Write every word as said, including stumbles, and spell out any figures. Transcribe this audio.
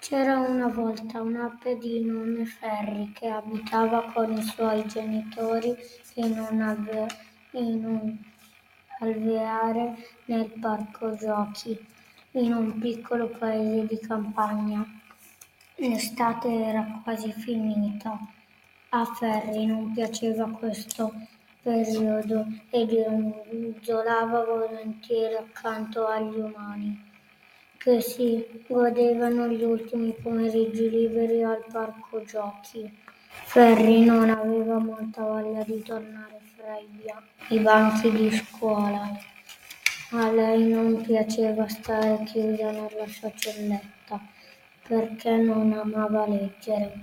C'era una volta un'ape di nome Ferry che abitava con i suoi genitori in un, alve- in un alveare nel parco giochi, in un piccolo paese di campagna. L'estate era quasi finita. A Ferry non piaceva questo periodo e ronzolava volentieri accanto agli umani, che si godevano gli ultimi pomeriggi liberi al parco giochi. Ferry non aveva molta voglia di tornare fra i, bia- i banchi di scuola. A lei non piaceva stare chiusa nella sua celletta perché non amava leggere.